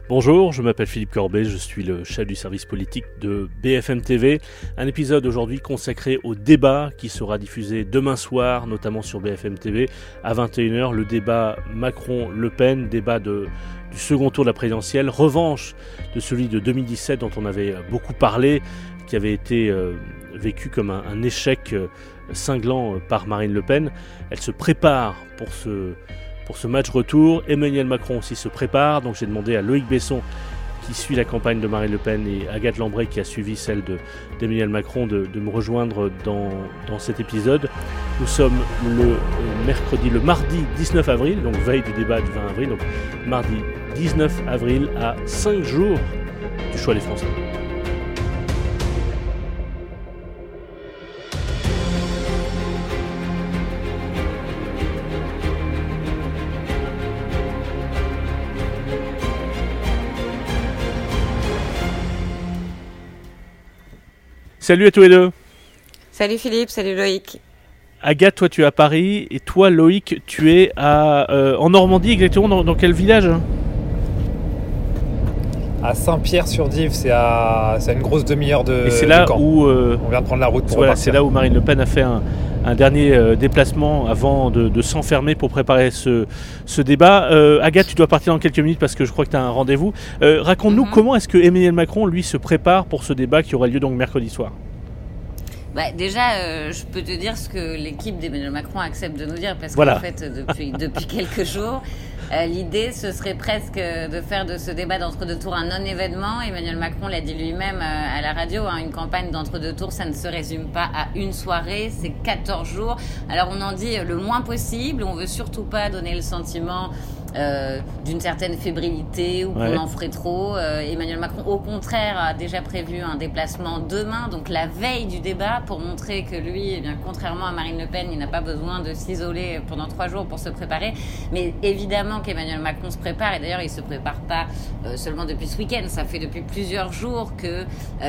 Bonjour, je m'appelle Philippe Corbet, je suis le chef du service politique de BFM TV. Un épisode aujourd'hui consacré au débat qui sera diffusé demain soir, notamment sur BFM TV, à 21h. Le débat Macron-Le Pen, débat du second tour de la présidentielle, revanche de celui de 2017 dont on avait beaucoup parlé, qui avait été vécu comme un échec cinglant par Marine Le Pen. Elle se prépare pour ce match retour. Emmanuel Macron aussi se prépare, donc j'ai demandé à Loïc Besson qui suit la campagne de Marine Le Pen et Agathe Lambray qui a suivi celle d'Emmanuel Macron de me rejoindre dans cet épisode. Nous sommes le mardi 19 avril, donc veille du débat du 20 avril, donc mardi 19 avril à 5 jours du choix des Français. Salut à tous les deux. Salut Philippe, salut Loïc. Agathe, toi tu es à Paris et toi Loïc, tu es en Normandie, exactement dans quel village ? À Saint-Pierre-sur-Dive, c'est à une grosse demi-heure de Caen. Et c'est là où on vient de prendre la route pour repartir. C'est là où Marine Le Pen a fait un dernier déplacement avant de s'enfermer pour préparer ce débat. Agathe, tu dois partir dans quelques minutes parce que je crois que tu as un rendez-vous. Raconte-nous comment est-ce que Emmanuel Macron, lui, se prépare pour ce débat qui aura lieu donc mercredi soir. Déjà, je peux te dire ce que l'équipe d'Emmanuel Macron accepte de nous dire parce voilà. qu'en fait, depuis quelques jours, l'idée, ce serait presque de faire de ce débat d'entre-deux tours un non-événement. Emmanuel Macron l'a dit lui-même à la radio, une campagne d'entre-deux tours, ça ne se résume pas à une soirée, c'est 14 jours. Alors on en dit le moins possible, on veut surtout pas donner le sentiment d'une certaine fébrilité ou qu'on en ferait trop. Emmanuel Macron, au contraire, a déjà prévu un déplacement demain, donc la veille du débat, pour montrer que lui, contrairement à Marine Le Pen, il n'a pas besoin de s'isoler pendant 3 jours pour se préparer. Mais évidemment qu'Emmanuel Macron se prépare, et d'ailleurs il se prépare pas seulement depuis ce week-end, ça fait depuis plusieurs jours que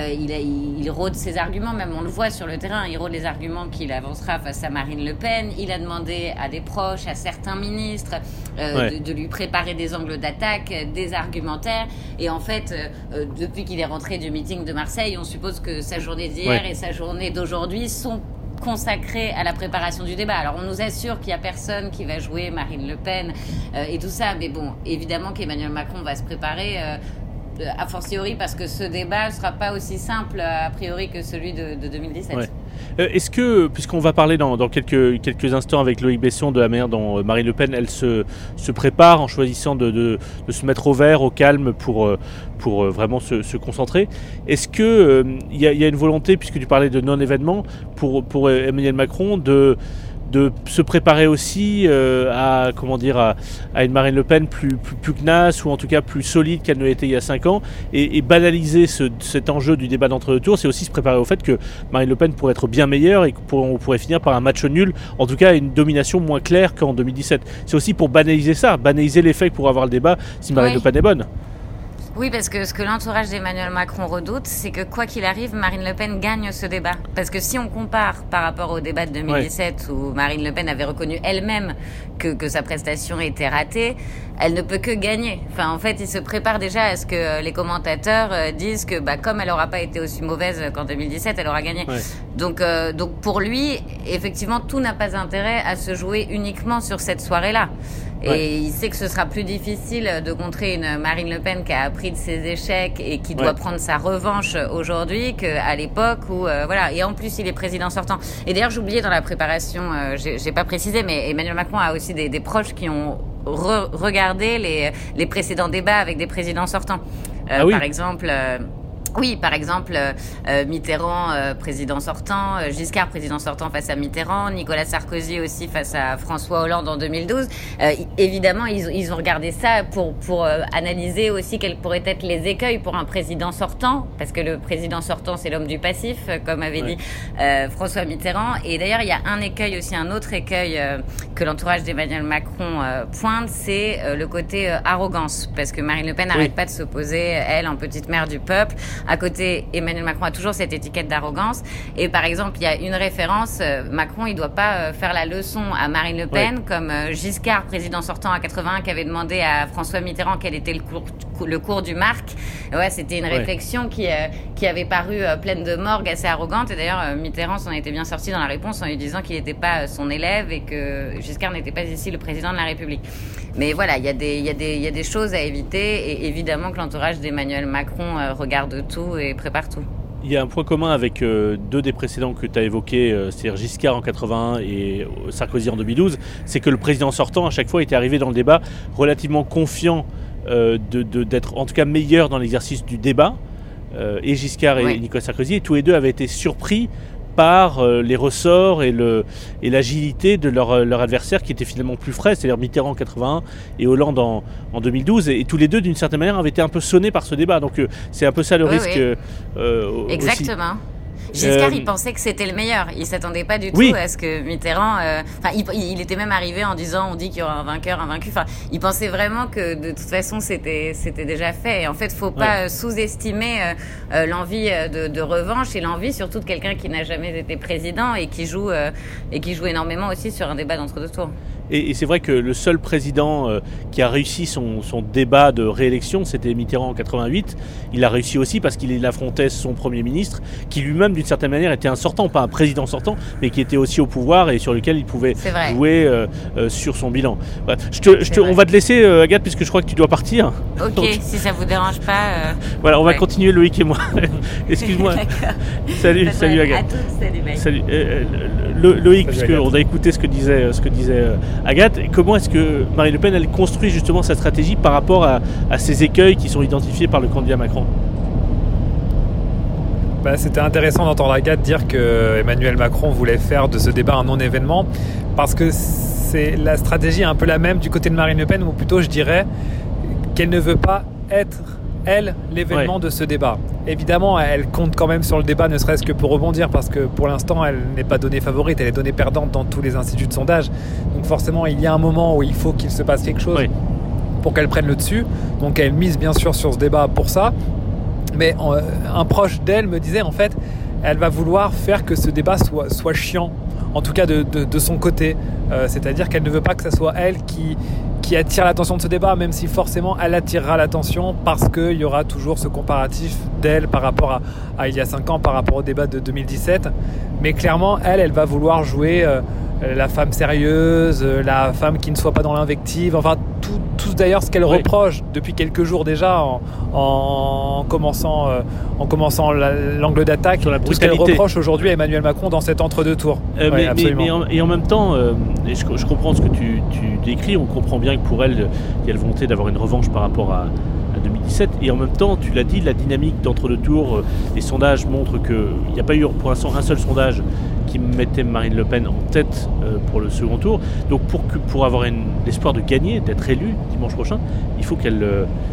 il rôde ses arguments, même on le voit sur le terrain, il rôde les arguments qu'il avancera face à Marine Le Pen. Il a demandé à des proches, à certains ministres de lui préparer des angles d'attaque, des argumentaires, et en fait depuis qu'il est rentré du meeting de Marseille, on suppose que sa journée d'hier et sa journée d'aujourd'hui sont consacrés à la préparation du débat. Alors on nous assure qu'il n'y a personne qui va jouer Marine Le Pen et tout ça, mais bon, évidemment qu'Emmanuel Macron va se préparer a fortiori parce que ce débat ne sera pas aussi simple a priori que celui de 2017. Ouais. Est-ce que, puisqu'on va parler dans quelques instants avec Loïc Besson de la manière dont Marine Le Pen elle se prépare en choisissant de se mettre au vert, au calme pour vraiment se concentrer, est-ce que y a une volonté, puisque tu parlais de non-événement, pour Emmanuel Macron de se préparer aussi à une Marine Le Pen plus tenace, ou en tout cas plus solide qu'elle ne l'était il y a 5 ans, et banaliser cet enjeu du débat d'entre-deux tours, c'est aussi se préparer au fait que Marine Le Pen pourrait être bien meilleure et qu'on pourrait finir par un match nul, en tout cas une domination moins claire qu'en 2017. C'est aussi pour banaliser ça, banaliser l'effet pour avoir le débat si Marine Le Pen est bonne. Oui, parce que ce que l'entourage d'Emmanuel Macron redoute, c'est que quoi qu'il arrive, Marine Le Pen gagne ce débat. Parce que si on compare par rapport au débat de 2017 où Marine Le Pen avait reconnu elle-même que sa prestation était ratée, elle ne peut que gagner. Enfin, en fait, il se prépare déjà à ce que les commentateurs disent que comme elle n'aura pas été aussi mauvaise qu'en 2017, elle aura gagné. Ouais. Donc pour lui, effectivement, tout n'a pas intérêt à se jouer uniquement sur cette soirée-là. Et il sait que ce sera plus difficile de contrer une Marine Le Pen qui a appris de ses échecs et qui doit prendre sa revanche aujourd'hui qu'à l'époque où Et en plus, il est président sortant. Et d'ailleurs, j'oubliais dans la préparation, j'ai pas précisé, mais Emmanuel Macron a aussi des proches qui ont regardé les précédents débats avec des présidents sortants. Par exemple. Par exemple, Mitterrand, président sortant, Giscard, président sortant face à Mitterrand, Nicolas Sarkozy aussi face à François Hollande en 2012. Évidemment, ils ont regardé ça pour analyser aussi quels pourraient être les écueils pour un président sortant, parce que le président sortant, c'est l'homme du passif, comme avait dit François Mitterrand. Et d'ailleurs, il y a un autre écueil que l'entourage d'Emmanuel Macron pointe, c'est le côté arrogance, parce que Marine Le Pen n'arrête pas de s'opposer, elle, en petite mère du peuple, À côté, Emmanuel Macron a toujours cette étiquette d'arrogance. Et par exemple, il y a une référence, Macron, il doit pas faire la leçon à Marine Le Pen, comme Giscard, président sortant à 81, qui avait demandé à François Mitterrand quel était le cours du Marc. Ouais, c'était une réflexion qui avait paru pleine de morgue, assez arrogante. Et d'ailleurs, Mitterrand s'en était bien sorti dans la réponse en lui disant qu'il n'était pas son élève et que Giscard n'était pas ici le président de la République. Mais voilà, il y a des choses à éviter et évidemment que l'entourage d'Emmanuel Macron regarde tout et prépare tout. Il y a un point commun avec deux des précédents que tu as évoqués, c'est-à-dire Giscard en 81 et Sarkozy en 2012, c'est que le président sortant à chaque fois était arrivé dans le débat relativement confiant d'être en tout cas meilleur dans l'exercice du débat, et Giscard et Nicolas Sarkozy, et tous les deux avaient été surpris par les ressorts et l'agilité de leur adversaire qui était finalement plus frais, c'est-à-dire Mitterrand en 81 et Hollande en 2012, et tous les deux d'une certaine manière avaient été un peu sonnés par ce débat, donc c'est un peu ça le risque. Exactement. Aussi. Giscard, il pensait que c'était le meilleur. Il s'attendait pas du tout à ce que Mitterrand... il était même arrivé en disant on dit qu'il y aura un vainqueur, un vaincu. Enfin, il pensait vraiment que de toute façon c'était déjà fait. Et en fait, faut pas sous-estimer l'envie de revanche et l'envie surtout de quelqu'un qui n'a jamais été président et qui joue énormément aussi sur un débat d'entre-deux tours. Et c'est vrai que le seul président qui a réussi son débat de réélection, c'était Mitterrand en 88. Il a réussi aussi parce qu'il affrontait son Premier ministre, qui lui-même, d'une certaine manière, était un sortant, pas un président sortant, mais qui était aussi au pouvoir et sur lequel il pouvait jouer sur son bilan. Voilà. On va te laisser, Agathe, puisque je crois que tu dois partir. Ok, donc, si ça vous dérange pas. Voilà, on va continuer, Loïc et moi. Excuse-moi. Salut Agathe. À toutes, salut. Bye. Salut. Loïc, puisqu'on a écouté ce que disait Agathe, comment est-ce que Marine Le Pen elle construit justement sa stratégie par rapport à ces écueils qui sont identifiés par le candidat Macron? C'était intéressant d'entendre Agathe dire que Emmanuel Macron voulait faire de ce débat un non-événement, parce que c'est la stratégie un peu la même du côté de Marine Le Pen, ou plutôt je dirais qu'elle ne veut pas être elle, l'événement de ce débat. Évidemment, elle compte quand même sur le débat, ne serait-ce que pour rebondir, parce que pour l'instant, elle n'est pas donnée favorite, elle est donnée perdante dans tous les instituts de sondage. Donc forcément, il y a un moment où il faut qu'il se passe quelque chose pour qu'elle prenne le dessus. Donc elle mise bien sûr sur ce débat pour ça. Mais un proche d'elle me disait, en fait, elle va vouloir faire que ce débat soit chiant, en tout cas de son côté. C'est-à-dire qu'elle ne veut pas que ce soit elle qui attire l'attention de ce débat, même si forcément elle attirera l'attention parce qu'il y aura toujours ce comparatif d'elle par rapport à il y a 5 ans, par rapport au débat de 2017. Mais clairement, elle va vouloir jouer la femme sérieuse, la femme qui ne soit pas dans l'invective, enfin tout d'ailleurs ce qu'elle reproche depuis quelques jours déjà en commençant l'angle d'attaque, sur la tout ce qu'elle reproche aujourd'hui à Emmanuel Macron dans cet entre-deux tours. Mais en même temps, je comprends ce que tu décris, on comprend bien que pour elle, il y a la volonté d'avoir une revanche par rapport à 2017, et en même temps, tu l'as dit, la dynamique d'entre-deux tours, les sondages montrent qu'il n'y a pas eu pour l'instant un seul sondage qui mettait Marine Le Pen en tête pour le second tour. Donc pour avoir l'espoir de gagner, d'être élue dimanche prochain, il faut qu'elle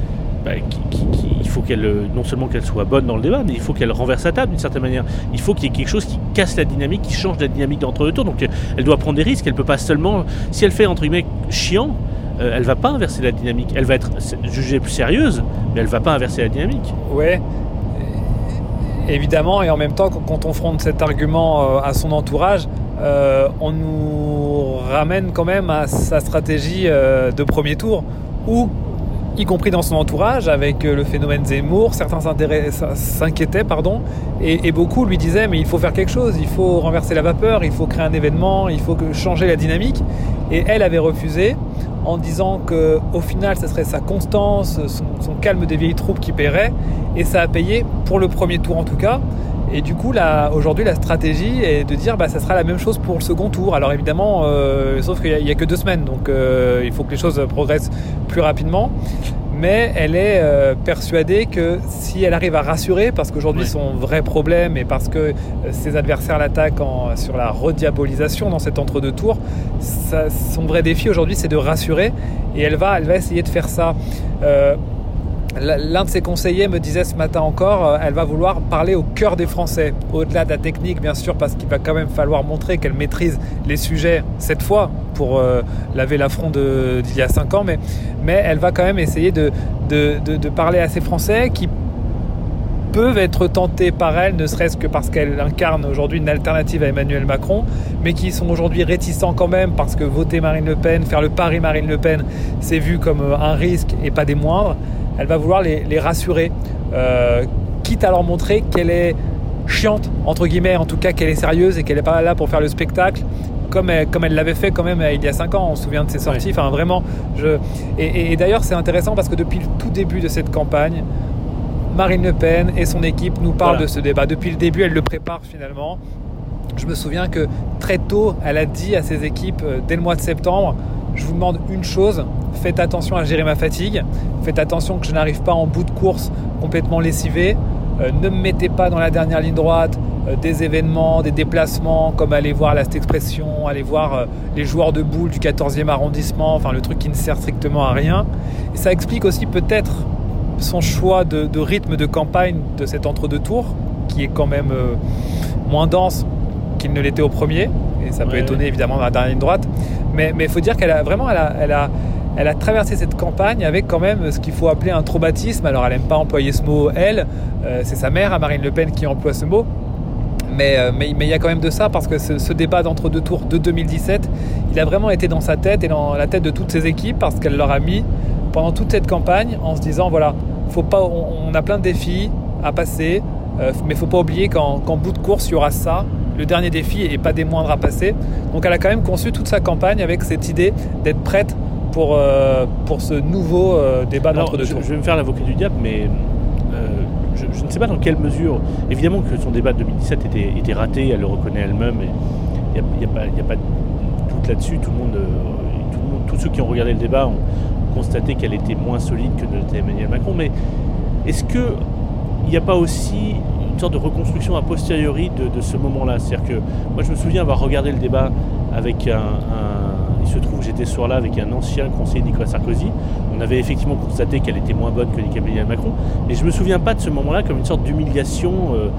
non seulement qu'elle soit bonne dans le débat, mais il faut qu'elle renverse la table d'une certaine manière. Il faut qu'il y ait quelque chose qui casse la dynamique, qui change la dynamique d'entre-deux tours. Donc elle doit prendre des risques, elle peut pas seulement... Si elle fait entre guillemets chiant, elle va pas inverser la dynamique. Elle va être jugée plus sérieuse, mais elle va pas inverser la dynamique. Ouais. Évidemment, et en même temps, quand on fronte cet argument à son entourage, on nous ramène quand même à sa stratégie de premier tour, où, y compris dans son entourage, avec le phénomène Zemmour, certains s'inquiétaient, et beaucoup lui disaient mais il faut faire quelque chose, il faut renverser la vapeur, il faut créer un événement, il faut changer la dynamique. Et elle avait refusé en disant qu'au final, ce serait sa constance, son calme des vieilles troupes qui paierait, et ça a payé pour le premier tour en tout cas. Et du coup, aujourd'hui, la stratégie est de dire ça sera la même chose pour le second tour. Alors évidemment, sauf qu'il n'y a que 2 semaines, donc il faut que les choses progressent plus rapidement. Mais elle est persuadée que si elle arrive à rassurer, parce qu'aujourd'hui son vrai problème, et parce que ses adversaires l'attaquent sur la rediabolisation dans cet entre-deux tours, son vrai défi aujourd'hui c'est de rassurer, et elle va essayer de faire ça. L'un de ses conseillers me disait ce matin encore, elle va vouloir parler au cœur des Français, au-delà de la technique bien sûr, parce qu'il va quand même falloir montrer qu'elle maîtrise les sujets cette fois pour laver l'affront d'il y a 5 ans, mais elle va quand même essayer de parler à ces Français qui peuvent être tentées par elle, ne serait-ce que parce qu'elle incarne aujourd'hui une alternative à Emmanuel Macron, mais qui sont aujourd'hui réticents quand même parce que voter Marine Le Pen, faire le pari Marine Le Pen, c'est vu comme un risque et pas des moindres. Elle va vouloir les rassurer, quitte à leur montrer qu'elle est chiante, entre guillemets, en tout cas qu'elle est sérieuse et qu'elle n'est pas là pour faire le spectacle, comme elle l'avait fait quand même il y a 5 ans, on se souvient de ses sorties. Enfin, vraiment, et d'ailleurs c'est intéressant parce que depuis le tout début de cette campagne, Marine Le Pen et son équipe nous parlent de ce débat. Depuis le début, elle le prépare finalement. Je me souviens que très tôt, elle a dit à ses équipes, dès le mois de septembre, je vous demande une chose, faites attention à gérer ma fatigue, faites attention que je n'arrive pas en bout de course complètement lessivé, ne me mettez pas dans la dernière ligne droite des événements, des déplacements, comme aller voir la Cette Expression, aller voir les joueurs de boules du 14e arrondissement, enfin le truc qui ne sert strictement à rien. Et ça explique aussi peut-être son choix de rythme de campagne de cet entre-deux tours, qui est quand même moins dense qu'il ne l'était au premier, et ça peut étonner évidemment dans la dernière ligne droite, mais il faut dire qu'elle a vraiment elle a traversé cette campagne avec quand même ce qu'il faut appeler un traumatisme. Alors elle n'aime pas employer ce mot, c'est sa mère, à Marine Le Pen, qui emploie ce mot, mais il y a quand même de ça, parce que ce débat d'entre-deux tours de 2017, il a vraiment été dans sa tête et dans la tête de toutes ses équipes, parce qu'elle leur a mis pendant toute cette campagne en se disant voilà, faut pas, on a plein de défis à passer, mais il ne faut pas oublier qu'en bout de course il y aura ça, le dernier défi, et pas des moindres à passer. Donc elle a quand même conçu toute sa campagne avec cette idée d'être prête pour ce nouveau débat d'entre-deux tours. Je vais me faire l'avocat du diable, mais je ne sais pas dans quelle mesure, évidemment que son débat de 2017 était raté, elle le reconnaît elle-même, et il n'y a pas de doute là-dessus. Tous ceux qui ont regardé le débat ont constaté qu'elle était moins solide que ne l'était Emmanuel Macron. Mais est-ce qu'il n'y a pas aussi une sorte de reconstruction a posteriori de ce moment-là? C'est-à-dire que moi je me souviens avoir regardé le débat avec il se trouve que j'étais ce soir-là avec un ancien conseiller de Nicolas Sarkozy. On avait effectivement constaté qu'elle était moins bonne que Emmanuel Macron, mais je ne me souviens pas de ce moment-là comme une sorte d'humiliation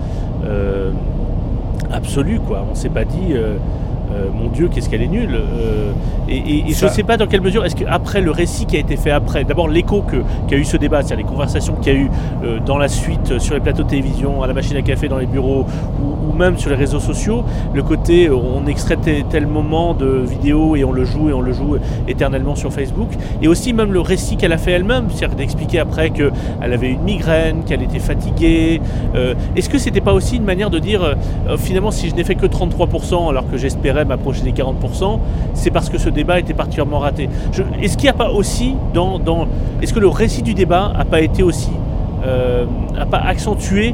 absolue, quoi. On ne s'est pas dit mon Dieu, qu'est-ce qu'elle est nulle. Et je ne sais pas dans quelle mesure, est-ce qu'après le récit qui a été fait après, d'abord l'écho qu'a eu ce débat, c'est-à-dire les conversations qu'il y a eu dans la suite sur les plateaux de télévision, à la machine à café, dans les bureaux, ou même sur les réseaux sociaux, le côté on extrait tel moment de vidéo et on le joue éternellement sur Facebook, et aussi même le récit qu'elle a fait elle-même, c'est-à-dire d'expliquer après qu'elle avait une migraine, qu'elle était fatiguée. Est-ce que c'était pas aussi une manière de dire finalement si je n'ai fait que 33% alors que j'espérais m'approcher des 40%, c'est parce que ce débat était particulièrement raté. Est-ce qu'il n'y a pas aussi est-ce que le récit du débat n'a pas été aussi n'a pas accentué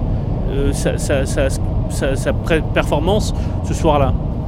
sa performance ce soir-là?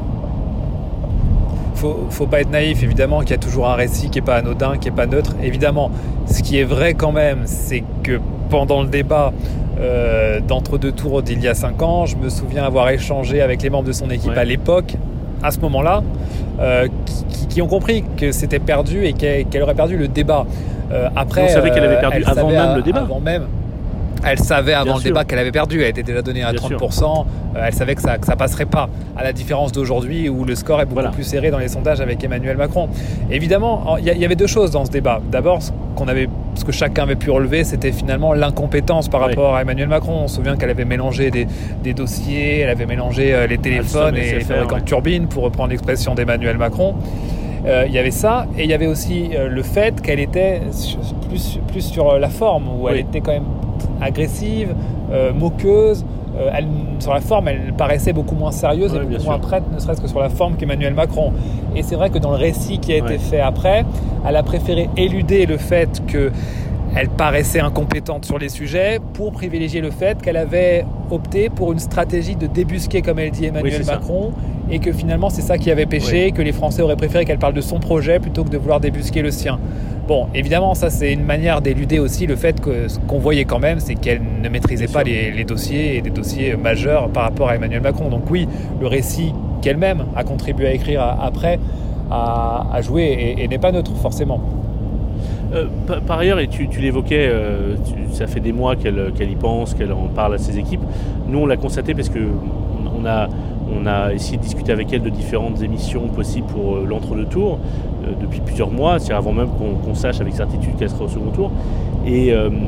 Faut pas être naïf, évidemment qu'il y a toujours un récit qui n'est pas anodin, qui n'est pas neutre. Évidemment, ce qui est vrai quand même, c'est que pendant le débat d'entre-deux tours d'il y a 5 ans, je me souviens avoir échangé avec les membres de son équipe à l'époque, à ce moment-là, qui ont compris que c'était perdu et qu'elle aurait perdu le débat. Après, on savait qu'elle avait perdu avant même le débat. Elle savait avant le débat qu'elle avait perdu. Elle était déjà donnée à 30%. Elle savait que ça passerait pas. À la différence d'aujourd'hui où le score est beaucoup plus serré dans les sondages avec Emmanuel Macron. Évidemment, il y avait 2 choses dans ce débat. D'abord, ce que chacun avait pu relever, c'était finalement l'incompétence par rapport à Emmanuel Macron. On se souvient qu'elle avait mélangé des dossiers, elle avait mélangé les téléphones et les fabricants de turbines, pour reprendre l'expression d'Emmanuel Macron. Il y avait ça, et il y avait aussi le fait qu'elle était plus sur la forme, où elle était quand même agressive, moqueuse. Sur la forme, elle paraissait beaucoup moins sérieuse et beaucoup moins prête, ne serait-ce que sur la forme, qu'Emmanuel Macron. Et c'est vrai que dans le récit qui a été fait après, elle a préféré éluder le fait qu'elle paraissait incompétente sur les sujets pour privilégier le fait qu'elle avait opté pour une stratégie de débusquer, comme elle dit, Emmanuel Macron, et que finalement c'est ça qui avait péché, que les Français auraient préféré qu'elle parle de son projet plutôt que de vouloir débusquer le sien. Bon, évidemment, ça c'est une manière d'éluder aussi le fait que ce qu'on voyait quand même, c'est qu'elle ne maîtrisait pas les dossiers, et des dossiers majeurs par rapport à Emmanuel Macron. Donc oui, le récit qu'elle-même a contribué à écrire après a joué et n'est pas neutre forcément. Par ailleurs, et tu l'évoquais, ça fait des mois qu'elle y pense, qu'elle en parle à ses équipes. Nous, on l'a constaté parce que on a essayé de discuter avec elle de différentes émissions possibles pour l'entre-deux tours depuis plusieurs mois, c'est avant même qu'on sache avec certitude qu'elle sera au second tour. Et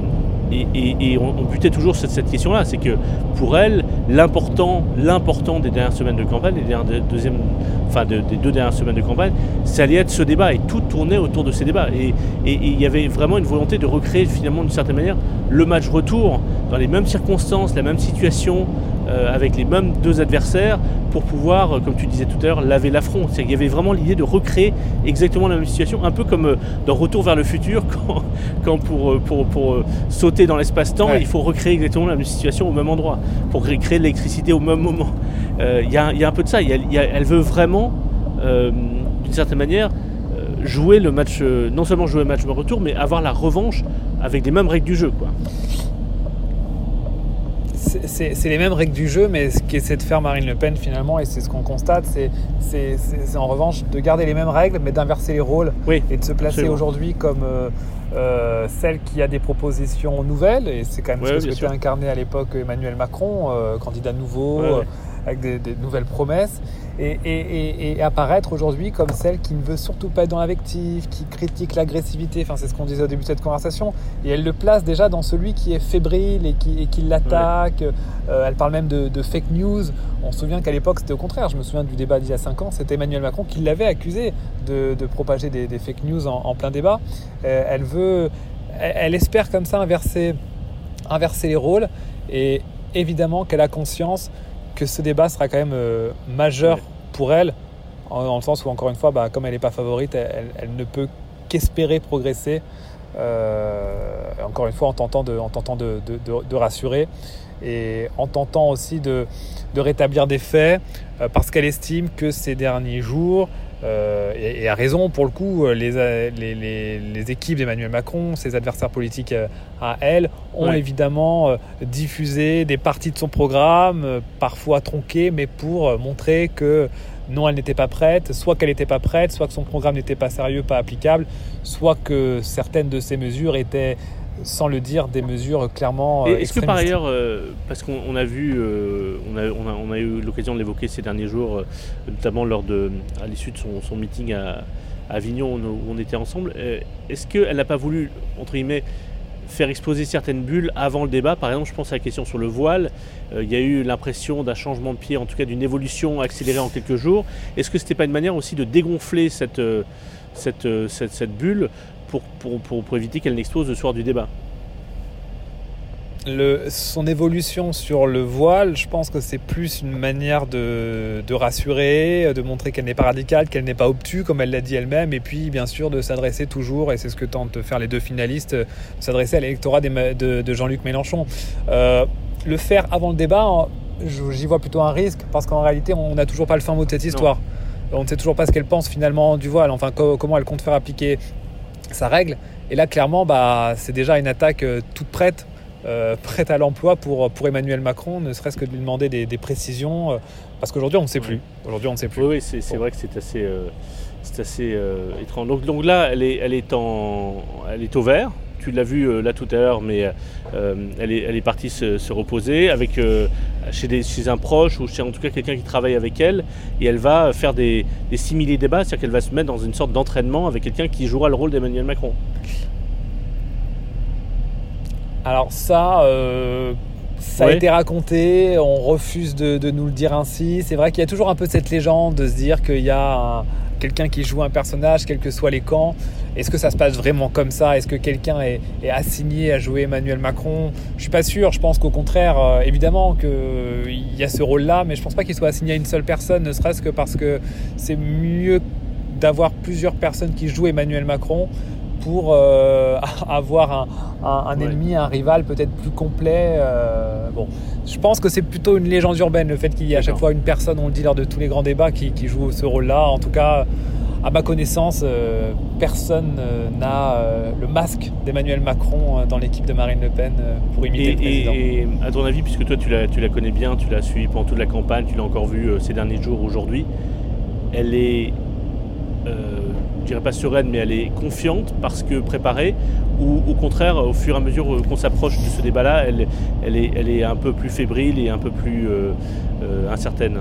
Et on butait toujours sur cette question-là, c'est que pour elle, l'important des dernières semaines de campagne, des deux dernières semaines de campagne, ça allait être ce débat, et tout tournait autour de ces débats. Et il y avait vraiment une volonté de recréer finalement d'une certaine manière le match retour dans les mêmes circonstances, la même situation, avec les mêmes deux adversaires, pour pouvoir, comme tu disais tout à l'heure, laver l'affront. C'est qu'il y avait vraiment l'idée de recréer exactement la même situation, un peu comme dans Retour vers le futur, quand pour sauter dans l'espace-temps, il faut recréer exactement la même situation au même endroit, pour créer de l'électricité au même moment. Il y a un peu de ça. Elle veut vraiment, d'une certaine manière, jouer le match, non seulement jouer le match de retour, mais avoir la revanche avec les mêmes règles du jeu, quoi. C'est les mêmes règles du jeu, mais ce qu'essaie de faire Marine Le Pen finalement, et c'est ce qu'on constate, c'est en revanche de garder les mêmes règles, mais d'inverser les rôles, et de se placer aujourd'hui comme celle qui a des propositions nouvelles, et c'est quand même ce que souhaitait incarner à l'époque Emmanuel Macron, candidat nouveau, avec des nouvelles promesses, et apparaître aujourd'hui comme celle qui ne veut surtout pas être dans l'invective, qui critique l'agressivité, enfin c'est ce qu'on disait au début de cette conversation, et elle le place déjà dans celui qui est fébrile et qui l'attaque. Elle parle même de fake news. On se souvient qu'à l'époque c'était au contraire, je me souviens du débat d'il y a 5 ans, c'était Emmanuel Macron qui l'avait accusé de propager des fake news en plein débat. Elle espère comme ça inverser les rôles, et évidemment qu'elle a conscience que ce débat sera quand même majeur pour elle, dans le sens où, encore une fois, comme elle n'est pas favorite, elle ne peut qu'espérer progresser, encore une fois en tentant de rassurer, et en tentant aussi de rétablir des faits, parce qu'elle estime que ces derniers jours, et a raison pour le coup, les équipes d'Emmanuel Macron, ses adversaires politiques à elle, ont évidemment diffusé des parties de son programme, parfois tronquées, mais pour montrer que non, elle n'était pas prête, soit qu'elle n'était pas prête, soit que son programme n'était pas sérieux, pas applicable, soit que certaines de ces mesures étaient, sans le dire, des mesures clairement extrémistes. Est-ce que par ailleurs, parce qu'on a vu, on a eu l'occasion de l'évoquer ces derniers jours, notamment à l'issue de son meeting à Avignon où on était ensemble, est-ce qu'elle n'a pas voulu, entre guillemets, faire exploser certaines bulles avant le débat? Par exemple, je pense à la question sur le voile. Il y a eu l'impression d'un changement de pied, en tout cas d'une évolution accélérée en quelques jours. Est-ce que ce n'était pas une manière aussi de dégonfler cette bulle pour éviter qu'elle n'explose le soir du débat? Son évolution sur le voile, je pense que c'est plus une manière de rassurer, de montrer qu'elle n'est pas radicale, qu'elle n'est pas obtuse, comme elle l'a dit elle-même, et puis bien sûr de s'adresser toujours, et c'est ce que tentent de faire les deux finalistes, de s'adresser à l'électorat de Jean-Luc Mélenchon. Le faire avant le débat, j'y vois plutôt un risque, parce qu'en réalité on n'a toujours pas le fin mot de cette histoire. On ne sait toujours pas ce qu'elle pense finalement du voile, enfin comment elle compte faire appliquer sa règle, et là clairement c'est déjà une attaque toute prête à l'emploi pour Emmanuel Macron, ne serait-ce que de lui demander des précisions, parce qu'aujourd'hui on ne sait plus. Oui, c'est vrai que c'est assez étrange. Donc là, elle est au vert. Tu l'as vu là tout à l'heure, mais elle est partie se reposer avec chez un proche, ou chez en tout cas quelqu'un qui travaille avec elle, et elle va faire des simili-débats, c'est-à-dire qu'elle va se mettre dans une sorte d'entraînement avec quelqu'un qui jouera le rôle d'Emmanuel Macron. Alors ça a été raconté, on refuse de nous le dire ainsi. C'est vrai qu'il y a toujours un peu cette légende de se dire qu'il y a quelqu'un qui joue un personnage, quels que soient les camps. Est-ce que ça se passe vraiment comme ça? Est-ce que quelqu'un est assigné à jouer Emmanuel Macron? Je ne suis pas sûr, je pense qu'au contraire, évidemment qu'il y a ce rôle-là, mais je ne pense pas qu'il soit assigné à une seule personne, ne serait-ce que parce que c'est mieux d'avoir plusieurs personnes qui jouent Emmanuel Macron pour avoir un ennemi, un rival peut-être plus complet. Je pense que c'est plutôt une légende urbaine, le fait qu'il y ait à chaque fois une personne, on le dit lors de tous les grands débats, qui joue ce rôle-là. En tout cas, à ma connaissance, personne n'a le masque d'Emmanuel Macron dans l'équipe de Marine Le Pen pour imiter le président. Et à ton avis, puisque toi tu la connais bien, tu l'as suivi pendant toute la campagne, tu l'as encore vu ces derniers jours, aujourd'hui, elle est... je dirais pas sereine, mais elle est confiante parce que préparée, ou au contraire, au fur et à mesure qu'on s'approche de ce débat-là, elle est un peu plus fébrile et un peu plus incertaine?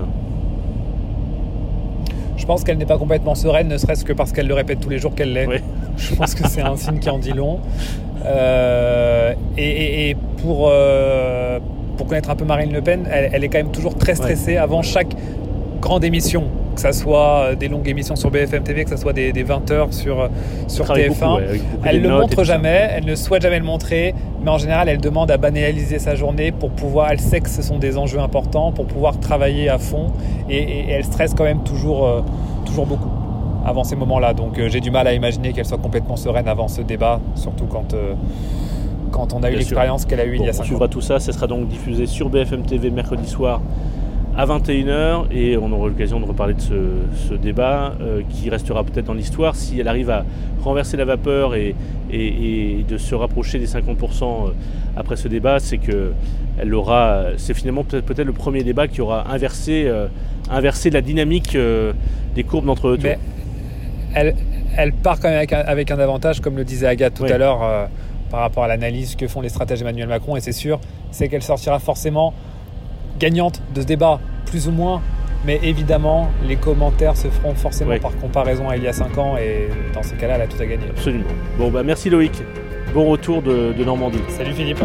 Je pense qu'elle n'est pas complètement sereine, ne serait-ce que parce qu'elle le répète tous les jours qu'elle l'est. Je pense que c'est un signe qui en dit long. Et Et pour connaître un peu Marine Le Pen, elle est quand même toujours très stressée avant chaque grande émission, que ça soit des longues émissions sur BFM TV, que ça soit des 20h sur TF1. Beaucoup, elle ne le montre jamais, elle ne souhaite jamais le montrer, mais en général elle demande à banaliser sa journée pour pouvoir, elle sait que ce sont des enjeux importants, pour pouvoir travailler à fond, et elle stresse quand même toujours beaucoup avant ces moments-là. Donc j'ai du mal à imaginer qu'elle soit complètement sereine avant ce débat, surtout quand on a eu l'expérience qu'elle a eue il y a 5 ans. On suivra tout ça, sera donc diffusé sur BFM TV mercredi soir à 21h, et on aura l'occasion de reparler de ce débat qui restera peut-être dans l'histoire si elle arrive à renverser la vapeur et de se rapprocher des 50% après ce débat. C'est finalement peut-être le premier débat qui aura inversé la dynamique des courbes d'entre deux tours. Mais elle part quand même avec un avantage, comme le disait Agathe tout à l'heure, par rapport à l'analyse que font les stratèges Emmanuel Macron, et c'est sûr, c'est qu'elle sortira forcément gagnante de ce débat, plus ou moins, mais évidemment les commentaires se feront forcément par comparaison à il y a 5 ans, et dans ce cas-là elle a tout à gagner. Absolument. Bon merci Loïc, bon retour de Normandie. Salut Philippe.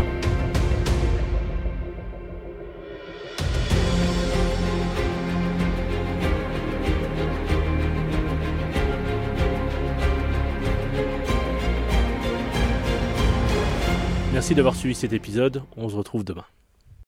Merci d'avoir suivi cet épisode, on se retrouve demain.